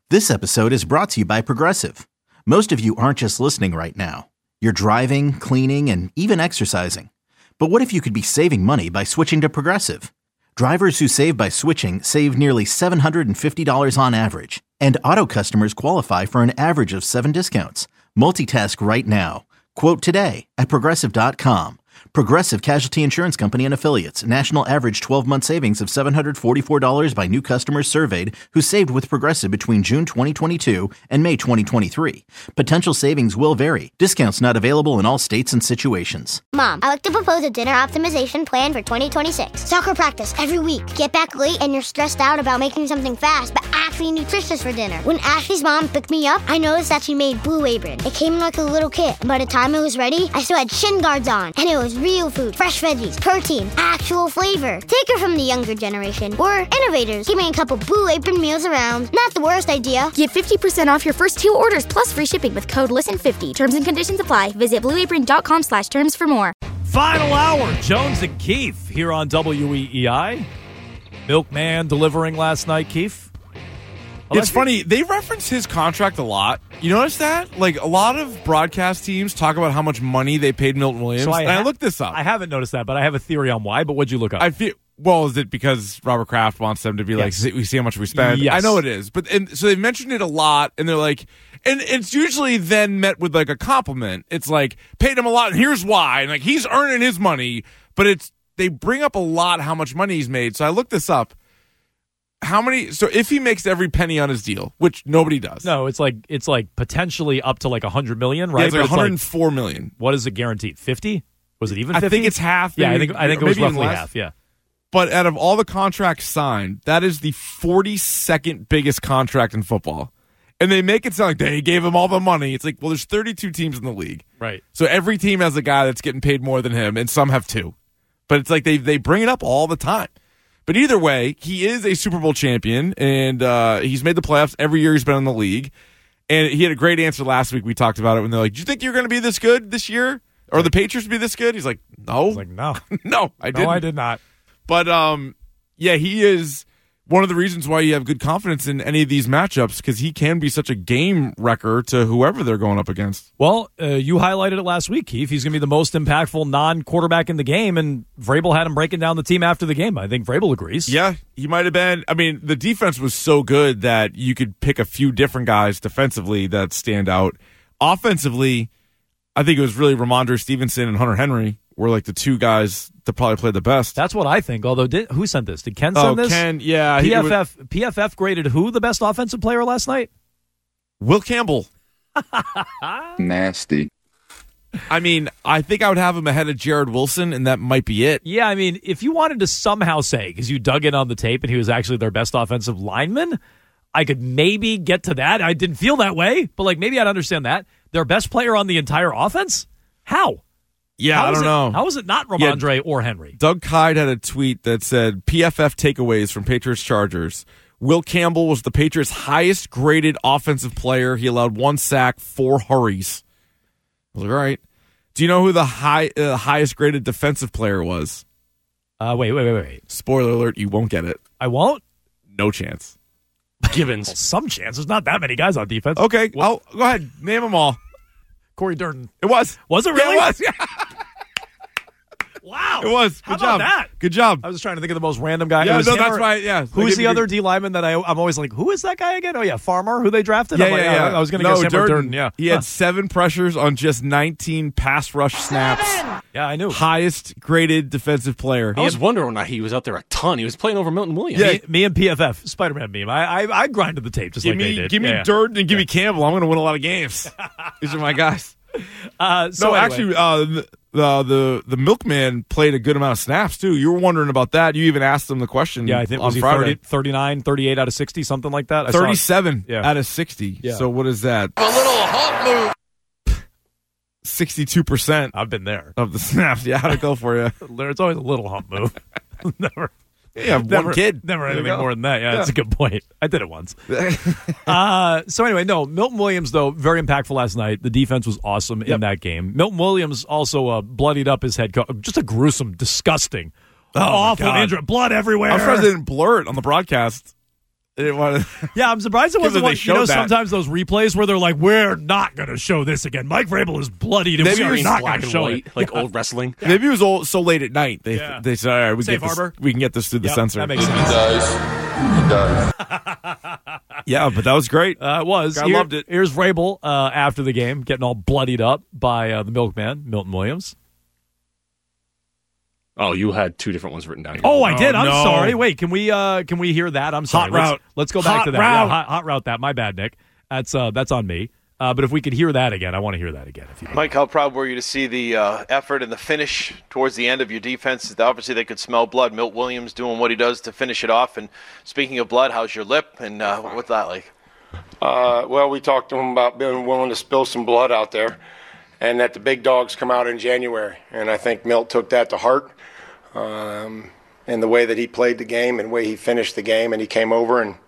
This episode is brought to you by Progressive. Most of you aren't just listening right now. You're driving, cleaning, and even exercising. But what if you could be saving money by switching to Progressive? Drivers who save by switching save nearly $750 on average. And auto customers qualify for an average of 7 discounts. Multitask right now. Quote today at Progressive.com. Progressive Casualty Insurance Company and Affiliates. National average 12-month savings of $744 by new customers surveyed who saved with Progressive between June 2022 and May 2023. Potential savings will vary. Discounts not available in all states and situations. Mom, I like to propose a dinner optimization plan for 2026. Soccer practice every week. Get back late and you're stressed out about making something fast, but actually nutritious for dinner. When Ashley's mom picked me up, I noticed that she made Blue Apron. It came in like a little kit, and by the time it was ready, I still had shin guards on, and it was real food, fresh veggies, protein, actual flavor. Take her from the younger generation. We're innovators, giving a couple Blue Apron meals around. Not the worst idea. Get 50% off your first 2 orders plus free shipping with code LISTEN50. Terms and conditions apply. Visit blueapron.com/terms for more. Final hour, Jones and Keefe here on WEEI. Milkman delivering last night, Keefe. It's funny, they reference his contract a lot. You notice that? Like, a lot of broadcast teams talk about how much money they paid Milton Williams. So I looked this up. I haven't noticed that, but I have a theory on why. But what'd you look up? Is it because Robert Kraft wants them to be like, we see how much we spend? Yes. I know it is. So they've mentioned it a lot, and they're like, and it's usually then met with like a compliment. It's like, paid him a lot, and here's why. And like, he's earning his money, but they bring up a lot how much money he's made. So I looked this up. So if he makes every penny on his deal, which nobody does. No, it's like potentially up to like $100 million, right? Yeah, it's like $104 million. What is it guaranteed? 50? Was it even 50? I think it's half. Yeah, I think it was roughly half, yeah. But out of all the contracts signed, that is the 42nd biggest contract in football. And they make it sound like they gave him all the money. It's like, well, there's 32 teams in the league. Right. So every team has a guy that's getting paid more than him, and some have 2. But it's like they bring it up all the time. But either way, he is a Super Bowl champion, and he's made the playoffs every year he's been in the league. And he had a great answer last week. We talked about it when they're like, do you think you're going to be this good this year? Or the Patriots be this good? He's like, no. He's like, no. No, I didn't. No, I did not. But, yeah, he is one of the reasons why you have good confidence in any of these matchups, because he can be such a game wrecker to whoever they're going up against. Well, you highlighted it last week, Keith. He's going to be the most impactful non-quarterback in the game, and Vrabel had him breaking down the team after the game. I think Vrabel agrees. Yeah, he might have been. I mean, the defense was so good that you could pick a few different guys defensively that stand out. Offensively, I think it was really Ramondre Stevenson and Hunter Henry were like the 2 guys that probably played the best. That's what I think. Although, who sent this? Did Ken send this? Oh, Ken, yeah. PFF graded who the best offensive player last night? Will Campbell. Nasty. I mean, I think I would have him ahead of Jared Wilson, and that might be it. Yeah, I mean, if you wanted to somehow say, because you dug in on the tape and he was actually their best offensive lineman, I could maybe get to that. I didn't feel that way, but like maybe I'd understand that. Their best player on the entire offense? How? Yeah, I don't know. How is it not Ramondre or Henry? Doug Kyde had a tweet that said, PFF takeaways from Patriots Chargers. Will Campbell was the Patriots' highest graded offensive player. He allowed 1 sack, 4 hurries. I was like, all right. Do you know who the highest graded defensive player was? Wait. Spoiler alert, you won't get it. I won't? No chance. Givens. Well, some chance. There's not that many guys on defense. Okay, go ahead. Name them all. Corey Durden. It was. Was it really? Yeah, it was. Yeah. Wow. It was. How about that? Good job. I was just trying to think of the most random guy. Yeah, that's right. Yeah. Who's the other D lineman that I'm always like, who is that guy again? Oh, yeah, Farmer, who they drafted? Yeah, I was going to guess him or Durden. Yeah. He had 7 pressures on just 19 pass rush snaps. Yeah, I knew. Highest graded defensive player. I was wondering why he was out there a ton. He was playing over Milton Williams. Yeah. Me and PFF, Spider-Man meme. I grinded the tape just like they did. Give me Durden and give me Campbell. I'm going to win a lot of games. These are my guys. Actually, the milkman played a good amount of snaps, too. You were wondering about that. You even asked him the question. Yeah, I think on was he Friday. 39, 38 out of 60, something like that? 37 out of 60. Yeah. So what is that? A little hump move. 62%. I've been there. Of the snaps. Yeah, how'd it go for you? It's always a little hump move. Never. Yeah, one kid. Never anything more than that. Yeah, that's a good point. I did it once. So anyway, no, Milton Williams, though, very impactful last night. The defense was awesome in that game. Milton Williams also bloodied up his head coach. Just a gruesome, disgusting, awful injury. Blood everywhere. I'm surprised they didn't blur it on the broadcast. They didn't want to. Yeah, I'm surprised it wasn't they like, showed that. sometimes those replays where they're like, we're not going to show this again. Mike Vrabel is bloodied, and Maybe we it are was not Black going to and show white, it. like old wrestling. Maybe it was so late at night. They said, all right, Safe harbor. we can get this through the Yep, censor. that makes sense. Yeah, but that was great. It was. I loved it. Here's Vrabel after the game, getting all bloodied up by the milkman, Milton Williams. Oh, you had two different ones written down here. Oh, I did. I'm no. sorry. Wait, can we hear that? I'm sorry. route. Let's go back Hot to that. route. Yeah, hot route that. My bad, Nick. That's on me. But if we could hear that again, I want to hear that again. If you Mike, how proud were you to see the effort and the finish towards the end of your defense? Obviously, they could smell blood. Milt Williams doing what he does to finish it off. And speaking of blood, how's your lip? And what's that like? Well, we talked to him about being willing to spill some blood out there and that the big dogs come out in January. And I think Milt took that to heart. And the way that he played the game and the way he finished the game, and he came over and,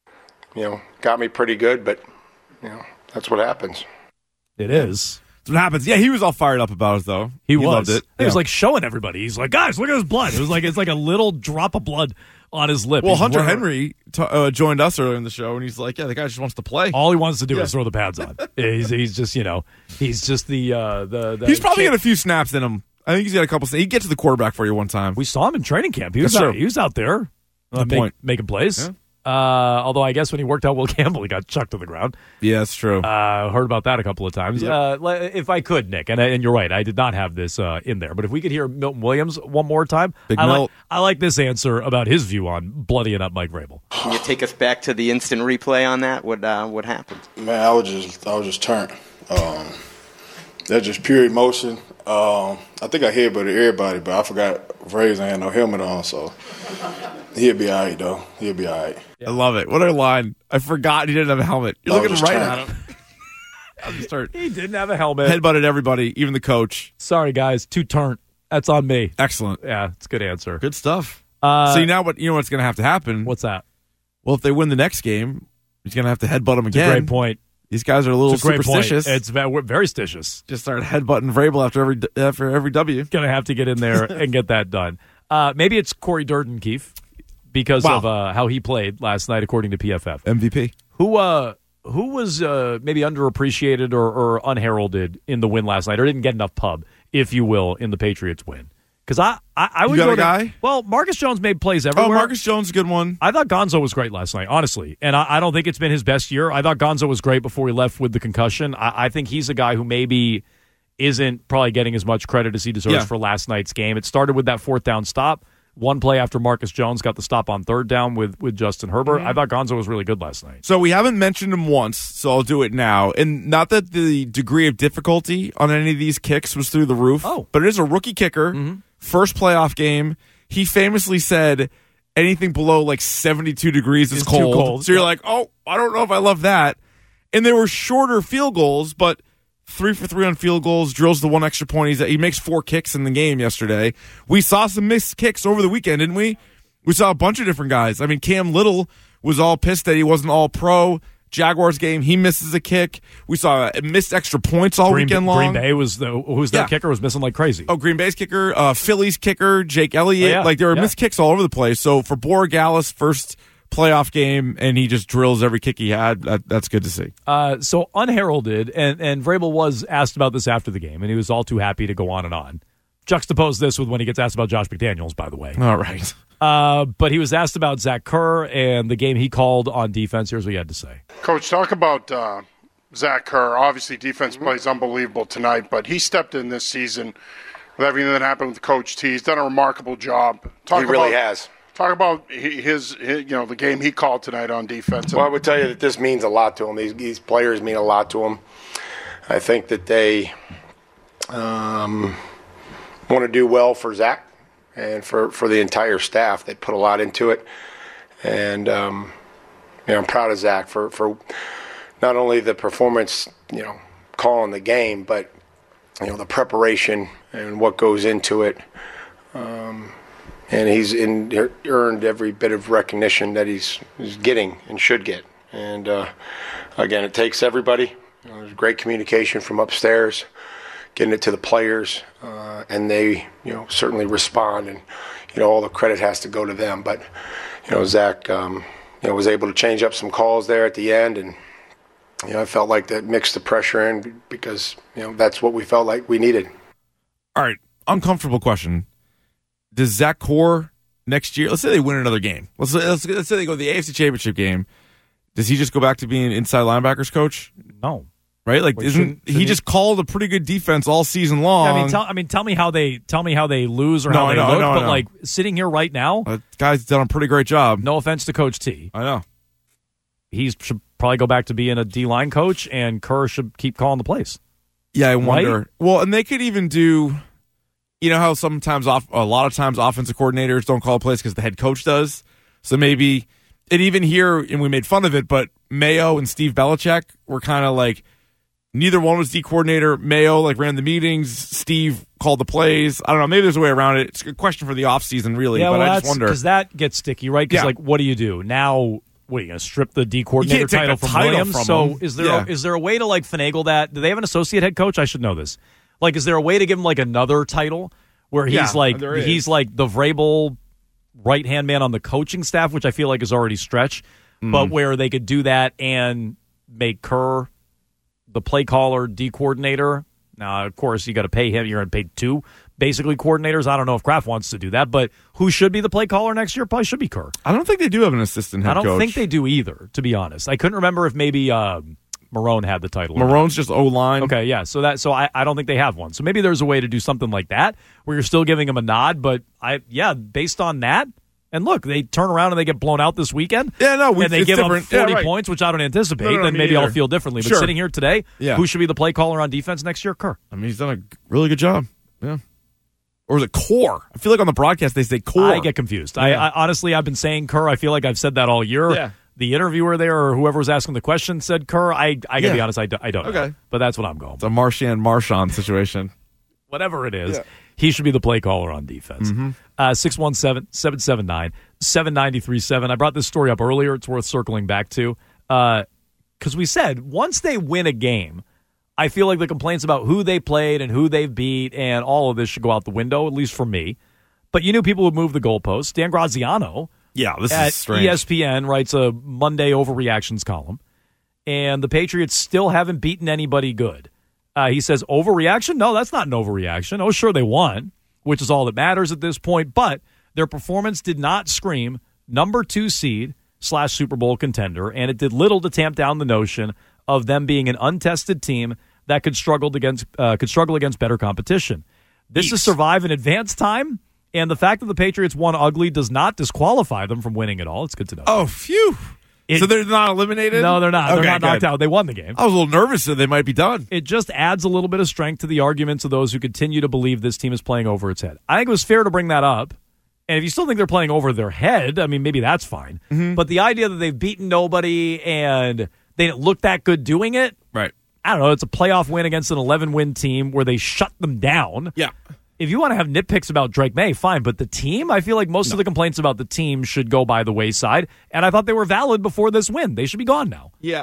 got me pretty good, but, that's what happens. It is. That's what happens. Yeah, he was all fired up about it, though. He loved it. He was like showing everybody. He's like, guys, look at his blood. It's like a little drop of blood on his lip. Well, He's Hunter wearing- Henry joined us earlier in the show, and he's like, yeah, the guy just wants to play. All he wants to do is throw the pads on. He's just, he's just the He's probably got a few snaps in him. I think he's got a couple. He gets to the quarterback for you one time. We saw him in training camp. He was out there making plays. Yeah. Although I guess when he worked out Will Campbell, he got chucked to the ground. Yeah, that's true. Heard about that a couple of times. Yep. If I could, Nick, and you're right, I did not have this in there. But if we could hear Milton Williams one more time, Big I Milt. like this answer about his view on bloodying up Mike Vrabel. Can you take us back to the instant replay on that? What happened? Man, I was just turned. That's just pure emotion. I think I headbutted everybody, but I forgot Vraves ain't had no helmet on, so he'll be all right, though. He'll be all right. I love it. What a line. I forgot he didn't have a helmet. You're I looking was right just at him. I'll just start. He didn't have a helmet. Headbutted everybody, even the coach. Sorry, guys. Too turnt. That's on me. Excellent. Yeah, it's a good answer. Good stuff. So now what's going to have to happen? What's that? Well, if they win the next game, he's going to have to headbutt him again. Great point. These guys are a little It's a great superstitious. point. It's very stitious. Just start headbutting Vrabel after every W. Going to have to get in there and get that done. Maybe it's Corey Durden, Keefe, because of how he played last night, according to PFF. MVP. Who was maybe underappreciated or unheralded in the win last night, or didn't get enough pub, if you will, in the Patriots win? Because I would You got go a guy? to, well, Marcus Jones made plays everywhere. Oh, Marcus Jones is a good one. I thought Gonzo was great last night, honestly. And I don't think it's been his best year. I thought Gonzo was great before he left with the concussion. I think he's a guy who maybe isn't probably getting as much credit as he deserves for last night's game. It started with that fourth down stop. One play after Marcus Jones got the stop on third down with Justin Herbert. I thought Gonzo was really good last night. So we haven't mentioned him once, so I'll do it now. And not that the degree of difficulty on any of these kicks was through the roof, but it is a rookie kicker, first playoff game. He famously said anything below like 72 degrees is cold. Too cold. So you're like, oh, I don't know if I love that. And they were shorter field goals, but 3 for 3 on field goals, drills the one extra point. He makes 4 kicks in the game yesterday. We saw some missed kicks over the weekend, didn't we? We saw a bunch of different guys. I mean, Cam Little was all pissed that he wasn't all pro. Jaguars game, he misses a kick. We saw missed extra points all weekend long. Green Bay was their kicker was missing like crazy. Oh, Green Bay's kicker, Philly's kicker, Jake Elliott. Like there were missed kicks all over the place. So for Borregales, first playoff game, and he just drills every kick he had. That's good to see. So unheralded, and Vrabel was asked about this after the game, and he was all too happy to go on and on. Juxtapose this with when he gets asked about Josh McDaniels, by the way. All right. But he was asked about Zach Kerr and the game he called on defense. Here's what he had to say. Coach, talk about Zach Kerr. Obviously, defense plays unbelievable tonight, but he stepped in this season with everything that happened with Coach T. He's done a remarkable job. He really has. Talk about his the game he called tonight on defense. Well, I would tell you that this means a lot to him. These players mean a lot to him. I think that they want to do well for Zach and for the entire staff. They put a lot into it. And, I'm proud of Zach for not only the performance, calling the game, but, the preparation and what goes into it. And he's earned every bit of recognition that he's getting and should get. And, again, it takes everybody. There's great communication from upstairs, getting it to the players, and they, certainly respond. And, all the credit has to go to them. But, Zach was able to change up some calls there at the end, and I felt like that mixed the pressure in because that's what we felt like we needed. All right, uncomfortable question. Does Zach Core next year, let's say they win another game. Let's say they go to the AFC Championship game. Does he just go back to being inside linebackers coach? No. Right? Like, Wait, he just called a pretty good defense all season long? Yeah, tell me how they lose or how they look. But like sitting here right now, guy's done a pretty great job. No offense to Coach T. I know. He should probably go back to being a D-line coach, and Kerr should keep calling the plays. Yeah, I wonder. Right? Well, and they could even do, how sometimes a lot of times offensive coordinators don't call plays because the head coach does. So maybe, and even here, and we made fun of it, but Mayo and Steve Belichick were kind of like, neither one was D coordinator. Mayo ran the meetings. Steve called the plays. I don't know. Maybe there's a way around it. It's a question for the offseason, really. Yeah, but well, I just wonder. Because that gets sticky, right? Because, what do you do? Now, what, are you going to strip the D coordinator title from Williams? So is there a way to, finagle that? Do they have an associate head coach? I should know this. Is there a way to give him, another title where he's, the Vrabel right-hand man on the coaching staff, which I feel like is already stretched, but where they could do that and make Kerr the play caller, D coordinator. Now, of course, you got to pay him. You're going to pay two, basically, coordinators. I don't know if Kraft wants to do that, but who should be the play caller next year? Probably should be Kerr. I don't think they do have an assistant head coach. I don't think they do either, to be honest. I couldn't remember if maybe Marone had the title. Marone's just O-line. Okay, yeah. So I don't think they have one. So maybe there's a way to do something like that where you're still giving him a nod, but based on that. And look, they turn around and they get blown out this weekend. Yeah, no, and they give them 40 points, which I don't anticipate. Then maybe I'll feel differently. But sitting here today, who should be the play caller on defense next year? Kerr. I mean, he's done a really good job. Yeah. Or is it Core? I feel like on the broadcast they say Core. I get confused. Yeah. I honestly, I've been saying Kerr. I feel like I've said that all year. Yeah. The interviewer there or whoever was asking the question said Kerr. I got to be honest, I don't know. Okay. But that's what I'm going. It's a Marshawn situation. Whatever it is, he should be the play caller on defense. 617-779-7937. I brought this story up earlier. It's worth circling back to. Because we said once they win a game, I feel like the complaints about who they played and who they beat and all of this should go out the window, at least for me. But you knew people would move the goalposts. Dan Graziano this at is strange. ESPN writes a Monday overreactions column. And the Patriots still haven't beaten anybody good. He says, overreaction? No, that's not an overreaction. Oh, sure, they won, which is all that matters at this point. But their performance did not scream number 2 seed / Super Bowl contender, and it did little to tamp down the notion of them being an untested team that could struggle against better competition. This is survive in advance time, and the fact that the Patriots won ugly does not disqualify them from winning at all. It's good to know. Oh, phew. So they're not eliminated? No, they're not. Okay, they're not knocked out. They won the game. I was a little nervous that they might be done. It just adds a little bit of strength to the arguments of those who continue to believe this team is playing over its head. I think it was fair to bring that up. And if you still think they're playing over their head, I mean, maybe that's fine. But the idea that they've beaten nobody and they didn't look that good doing it, right? I don't know. It's a playoff win against an 11-win team where they shut them down. Yeah. If you want to have nitpicks about Drake May, fine. But the team, I feel like most of the complaints about the team should go by the wayside. And I thought they were valid before this win. They should be gone now. Yeah,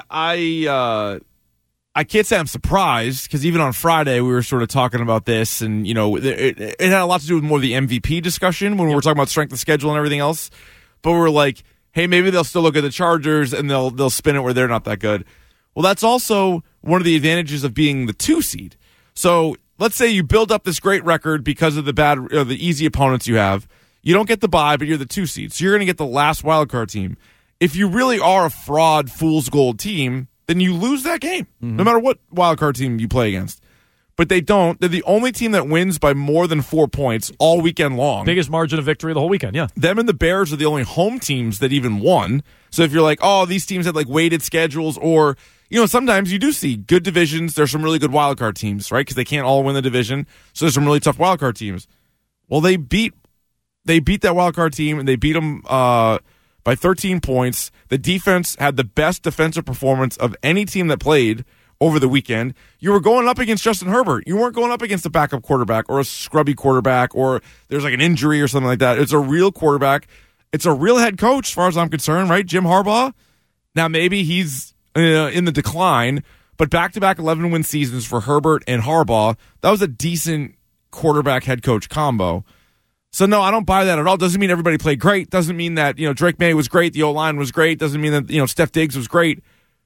I can't say I'm surprised because even on Friday we were sort of talking about this, and it had a lot to do with more of the MVP discussion when we were talking about strength of schedule and everything else. But we're like, hey, maybe they'll still look at the Chargers and they'll spin it where they're not that good. Well, that's also one of the advantages of being the 2 seed. So let's say you build up this great record because of the easy opponents you have. You don't get the bye, but you're the 2 seed, so you're going to get the last wildcard team. If you really are a fraud, fool's gold team, then you lose that game, no matter what wildcard team you play against. But they don't. They're the only team that wins by more than 4 points all weekend long. Biggest margin of victory the whole weekend, yeah. Them and the Bears are the only home teams that even won. So if you're like, oh, these teams had weighted schedules, or sometimes you do see good divisions. There's some really good wildcard teams, right? Because they can't all win the division. So there's some really tough wildcard teams. Well, they beat that wildcard team, and they beat them by 13 points. The defense had the best defensive performance of any team that played over the weekend. You were going up against Justin Herbert. You weren't going up against a backup quarterback or a scrubby quarterback or there's an injury or something like that. It's a real quarterback. It's a real head coach, as far as I'm concerned, right? Jim Harbaugh. Now, maybe he's in the decline, but back-to-back 11-win seasons for Herbert and Harbaugh, that was a decent quarterback head coach combo. So, no, I don't buy that at all. Doesn't mean everybody played great. Doesn't mean that, Drake May was great. The O-line was great. Doesn't mean that, Steph Diggs was great.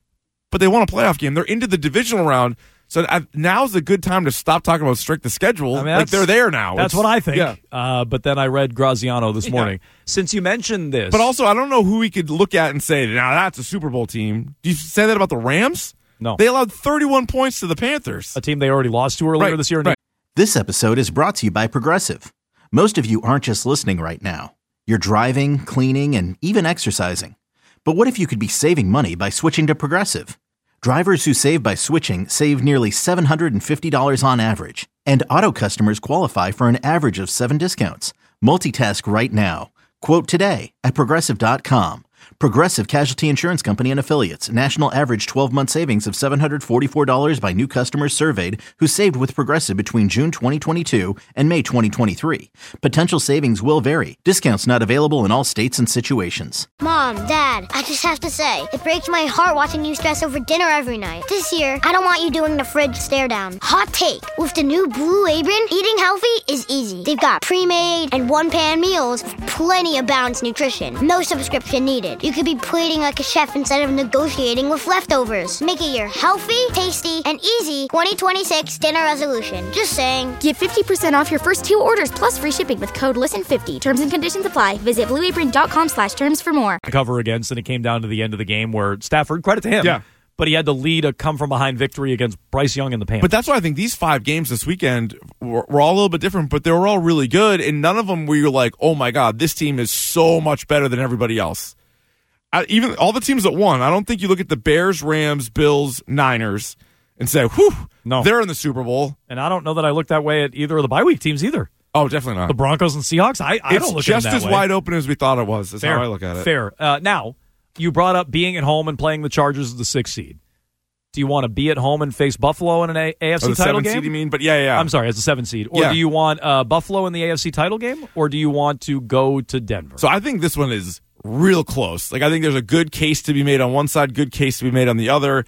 But they won a playoff game. They're into the divisional round. So now's a good time to stop talking about strict the schedule. I mean, they're there now. That's what I think. Yeah. But then I read Graziano this morning. Since you mentioned this. But also, I don't know who we could look at and say, now that's a Super Bowl team. Do you say that about the Rams? No. They allowed 31 points to the Panthers. A team they already lost to earlier this year. Right. This episode is brought to you by Progressive. Most of you aren't just listening right now. You're driving, cleaning, and even exercising. But what if you could be saving money by switching to Progressive? Drivers who save by switching save nearly $750 on average. And auto customers qualify for an average of 7 discounts. Multitask right now. Quote today at Progressive.com. Progressive Casualty Insurance Company and Affiliates. National average 12-month savings of $744 by new customers surveyed who saved with Progressive between June 2022 and May 2023. Potential savings will vary. Discounts not available in all states and situations. Mom, Dad, I just have to say, it breaks my heart watching you stress over dinner every night. This year, I don't want you doing the fridge stare down. Hot take. With the new Blue Apron, eating healthy is easy. They've got pre-made and one-pan meals with plenty of balanced nutrition. No subscription needed. You could be plating like a chef instead of negotiating with leftovers. Make it your healthy, tasty, and easy 2026 dinner resolution. Just saying. Get 50% off your first 2 orders plus free shipping with code LISTEN50. Terms and conditions apply. Visit blueapron.com/terms for more. Cover against, and it came down to the end of the game where Stafford, credit to him. Yeah. But he had to lead a come-from-behind victory against Bryce Young and the Panthers. But that's why I think these 5 games this weekend were all a little bit different, but they were all really good, and none of them where you're like, oh, my God, this team is so much better than everybody else. Even all the teams that won, I don't think you look at the Bears, Rams, Bills, Niners and say, whew, no, they're in the Super Bowl. And I don't know that I looked that way at either of the bye week teams either. Oh, definitely not. The Broncos and Seahawks, I don't look at it that way. It's just as wide open as we thought it was, is how I look at it. Fair. Now, you brought up being at home and playing the Chargers as the 6th seed. Do you want to be at home and face Buffalo in an AFC title game? Seed, you mean? But yeah. I'm sorry, as a 7th seed. Or do you want Buffalo in the AFC title game? Or do you want to go to Denver? So I think this one is real close. Like, I think there's a good case to be made on one side, good case to be made on the other.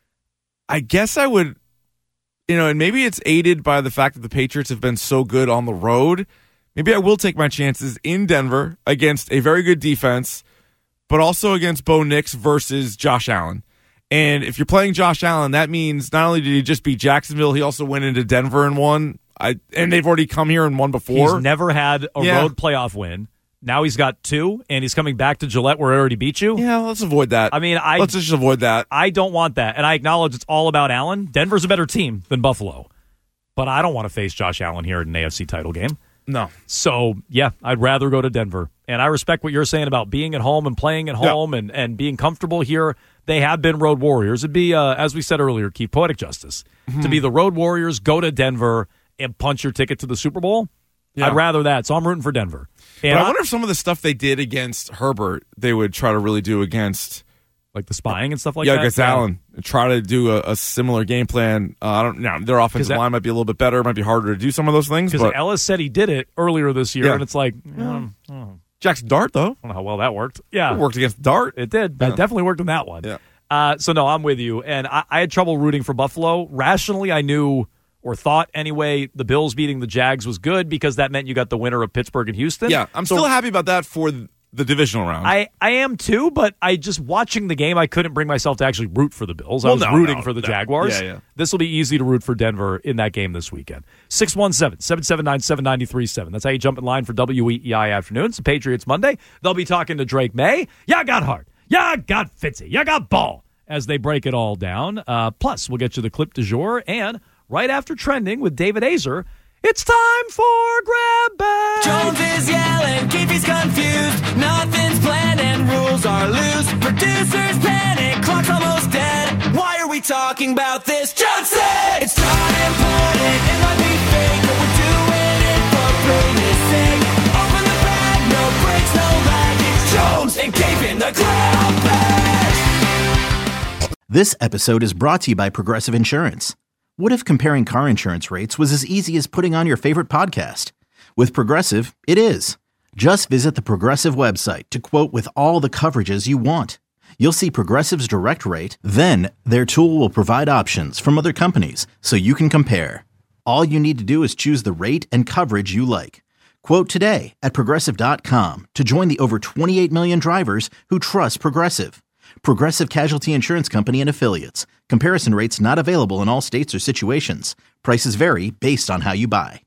I guess I would, and maybe it's aided by the fact that the Patriots have been so good on the road. Maybe I will take my chances in Denver against a very good defense, but also against Bo Nix versus Josh Allen. And if you're playing Josh Allen, that means not only did he just beat Jacksonville, he also went into Denver and won. And they've already come here and won before. He's never had a road playoff win. Now he's got 2, and he's coming back to Gillette where it already beat you. Yeah, let's avoid that. I mean, let's just avoid that. I don't want that, and I acknowledge it's all about Allen. Denver's a better team than Buffalo, but I don't want to face Josh Allen here in an AFC title game. No. So, yeah, I'd rather go to Denver. And I respect what you're saying about being at home and playing at home and being comfortable here. They have been road warriors. It'd be, as we said earlier, Keith, poetic justice. Mm-hmm. To be the road warriors, go to Denver, and punch your ticket to the Super Bowl. Yeah. I'd rather that. So I'm rooting for Denver. And but I wonder if some of the stuff they did against Herbert, they would try to really do against, like the spying and stuff like that. Yeah, against Allen. Try to do a similar game plan. I don't know. Their offensive line might be a little bit better. It might be harder to do some of those things. Because Ellis said he did it earlier this year, and it's like, Jackson Dart, though. I don't know how well that worked. Yeah, it worked against Dart. It did. That definitely worked in that one. Yeah. So no, I'm with you. And I had trouble rooting for Buffalo. Rationally, I knew, or thought anyway, the Bills beating the Jags was good because that meant you got the winner of Pittsburgh and Houston. Yeah, I'm still happy about that for the divisional round. I am too, but I just watching the game, I couldn't bring myself to actually root for the Bills. I was rooting for the Jaguars. Yeah. This will be easy to root for Denver in that game this weekend. 617-779-7937. That's how you jump in line for WEEI Afternoons. The Patriots Monday. They'll be talking to Drake May. Ya got Hart. Ya got Fitzy. Ya got Ball as they break it all down. Plus, we'll get you the clip du jour, and right after Trending with David Azer, it's time for Grab Bag. Jones is yelling, Keefe's confused. Nothing's planned and rules are loose. Producers panic, clock's almost dead. Why are we talking about this? Jones said it's not important, it might be fake, but we're doing it for brilliant's sake. Open the bag, no breaks, no lag. It's Jones and Keefe in the Grab Bag. This episode is brought to you by Progressive Insurance. What if comparing car insurance rates was as easy as putting on your favorite podcast? With Progressive, it is. Just visit the Progressive website to quote with all the coverages you want. You'll see Progressive's direct rate, then their tool will provide options from other companies so you can compare. All you need to do is choose the rate and coverage you like. Quote today at Progressive.com to join the over 28 million drivers who trust Progressive. Progressive Casualty Insurance Company and Affiliates. Comparison rates not available in all states or situations. Prices vary based on how you buy.